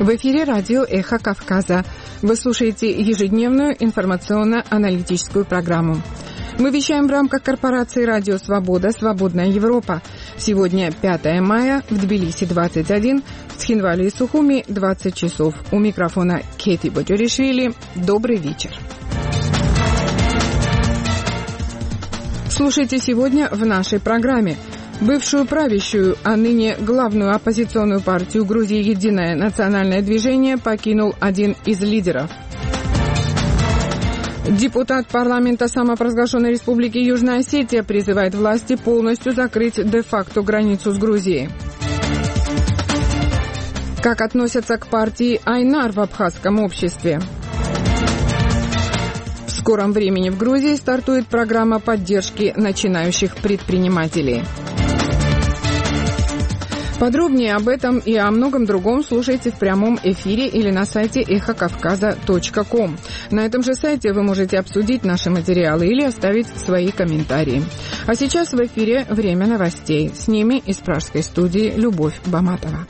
В эфире радио «Эхо Кавказа». Вы слушаете ежедневную информационно-аналитическую программу. Мы вещаем в рамках корпорации «Радио Свобода. Свободная Европа». Сегодня 5 мая, в Тбилиси 21, в Цхинвале и Сухуми 20 часов. У микрофона Кети Батюришвили. Добрый вечер. Слушайте сегодня в нашей программе. Бывшую правящую, а ныне главную оппозиционную партию Грузии «Единое национальное движение» покинул один из лидеров. Депутат парламента самопровозглашенной республики Южная Осетия призывает власти полностью закрыть де-факто границу с Грузией. Как относятся к партии Айнар в абхазском обществе? В скором времени в Грузии стартует программа поддержки начинающих предпринимателей. Подробнее об этом и о многом другом слушайте в прямом эфире или на сайте эхокавказа.ком. На этом же сайте вы можете обсудить наши материалы или оставить свои комментарии. А сейчас в эфире «Время новостей». С ними из пражской студии Любовь Баматова.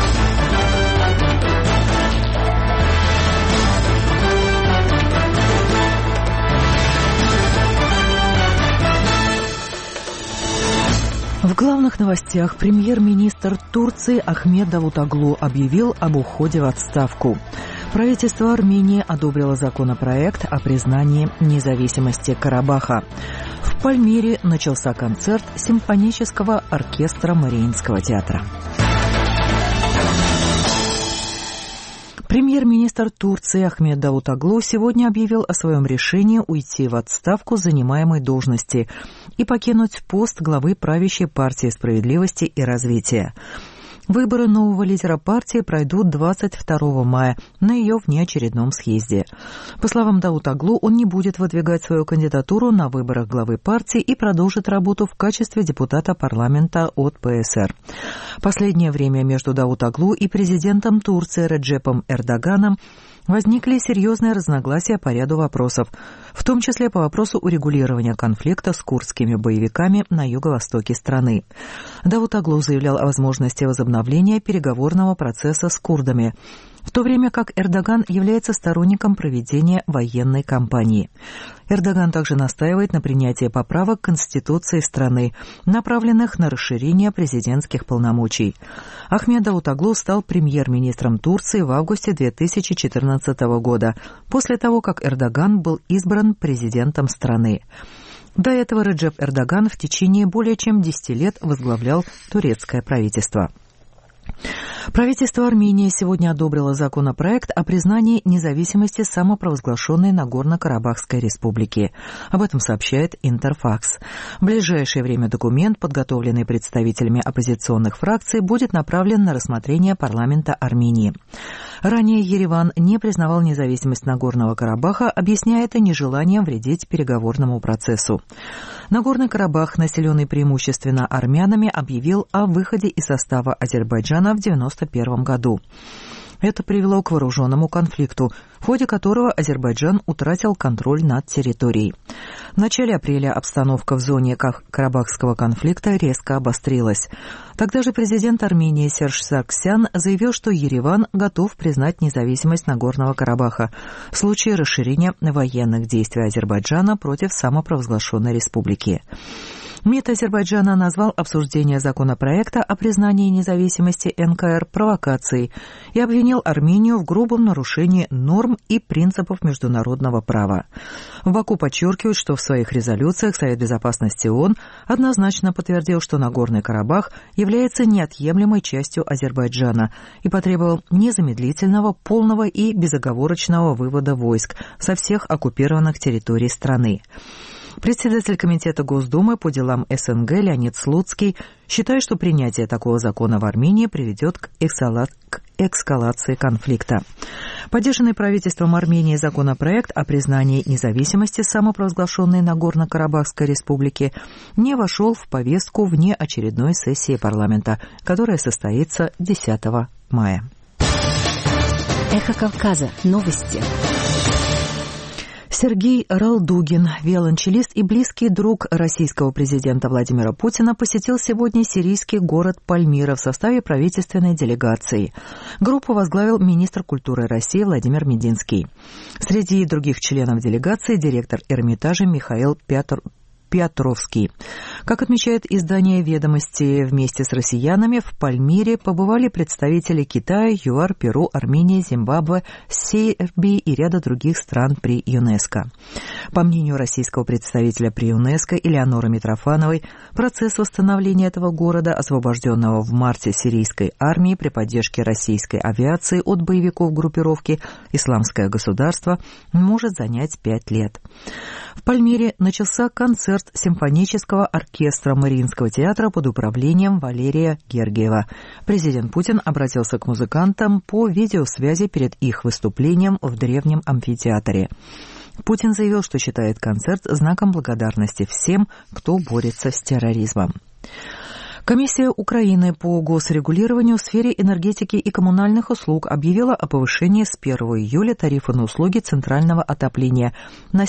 В главных новостях премьер-министр Турции Ахмед Давутоглу объявил об уходе в отставку. Правительство Армении одобрило законопроект о признании независимости Карабаха. В Пальмире начался концерт симфонического оркестра Мариинского театра. Премьер-министр Турции Ахмед Давутоглу сегодня объявил о своем решении уйти в отставку с занимаемой должности и покинуть пост главы правящей партии справедливости и развития. Выборы нового лидера партии пройдут 22 мая на ее внеочередном съезде. По словам Давутоглу, он не будет выдвигать свою кандидатуру на выборах главы партии и продолжит работу в качестве депутата парламента от ПСР. Последнее время между Давутоглу и президентом Турции Реджепом Эрдоганом возникли серьезные разногласия по ряду вопросов, в том числе по вопросу урегулирования конфликта с курдскими боевиками на юго-востоке страны. Давутоглу заявлял о возможности возобновления переговорного процесса с курдами, в то время как Эрдоган является сторонником проведения военной кампании. Эрдоган также настаивает на принятии поправок к Конституции страны, направленных на расширение президентских полномочий. Ахмед Давутоглу стал премьер-министром Турции в августе 2014 года, после того, как Эрдоган был избран президентом страны. До этого Реджеп Эрдоган в течение более чем 10 лет возглавлял турецкое правительство. Правительство Армении сегодня одобрило законопроект о признании независимости самопровозглашенной Нагорно-Карабахской республики. Об этом сообщает Интерфакс. В ближайшее время документ, подготовленный представителями оппозиционных фракций, будет направлен на рассмотрение парламента Армении. Ранее Ереван не признавал независимость Нагорного Карабаха, объясняя это нежеланием вредить переговорному процессу. Нагорный Карабах, населенный преимущественно армянами, объявил о выходе из состава Азербайджана в 1991 году. Это привело к вооруженному конфликту, в ходе которого Азербайджан утратил контроль над территорией. В начале апреля обстановка в зоне Карабахского конфликта резко обострилась. Тогда же президент Армении Серж Саргсян заявил, что Ереван готов признать независимость Нагорного Карабаха в случае расширения военных действий Азербайджана против самопровозглашенной республики. МИД Азербайджана назвал обсуждение законопроекта о признании независимости НКР провокацией и обвинил Армению в грубом нарушении норм и принципов международного права. В Баку подчеркивают, что в своих резолюциях Совет Безопасности ООН однозначно подтвердил, что Нагорный Карабах является неотъемлемой частью Азербайджана и потребовал незамедлительного, полного и безоговорочного вывода войск со всех оккупированных территорий страны. Председатель Комитета Госдумы по делам СНГ Леонид Слуцкий считает, что принятие такого закона в Армении приведет к эскалации конфликта. Поддержанный правительством Армении законопроект о признании независимости самопровозглашенной Нагорно-Карабахской республики не вошел в повестку внеочередной сессии парламента, которая состоится 10 мая. Эхо Кавказа. Новости. Сергей Ралдугин, виолончелист и близкий друг российского президента Владимира Путина, посетил сегодня сирийский город Пальмира в составе правительственной делегации. Группу возглавил министр культуры России Владимир Мединский. Среди других членов делегации директор Эрмитажа Михаил Петровский. Как отмечает издание «Ведомости», вместе с россиянами в Пальмире побывали представители Китая, ЮАР, Перу, Армении, Зимбабве, Сербии и ряда других стран при ЮНЕСКО. По мнению российского представителя при ЮНЕСКО Элеоноры Митрофановой, процесс восстановления этого города, освобожденного в марте сирийской армии при поддержке российской авиации от боевиков группировки «Исламское государство», может занять 5 лет. В Пальмире начался концерт симфонического оркестра Мариинского театра под управлением Валерия Гергиева. Президент Путин обратился к музыкантам по видеосвязи перед их выступлением в древнем амфитеатре. Путин заявил, что считает концерт знаком благодарности всем, кто борется с терроризмом. Комиссия Украины по госрегулированию в сфере энергетики и коммунальных услуг объявила о повышении с 1 июля тарифа на услуги центрального отопления на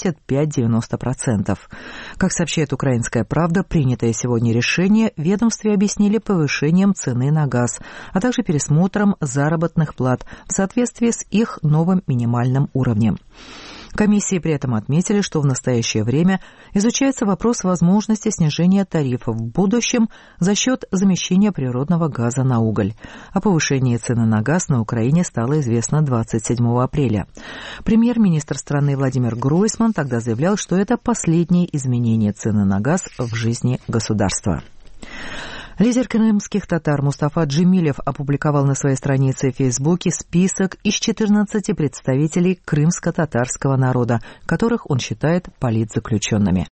75-90%. Как сообщает «Украинская правда», принятое сегодня решение в ведомстве объяснили повышением цены на газ, а также пересмотром заработных плат в соответствии с их новым минимальным уровнем. Комиссии при этом отметили, что в настоящее время изучается вопрос возможности снижения тарифов в будущем за счет замещения природного газа на уголь. О повышении цены на газ на Украине стало известно 27 апреля. Премьер-министр страны Владимир Гройсман тогда заявлял, что это последнее изменение цены на газ в жизни государства. Лидер крымских татар Мустафа Джемилев опубликовал на своей странице в Фейсбуке список из 14 представителей крымско-татарского народа, которых он считает политзаключенными.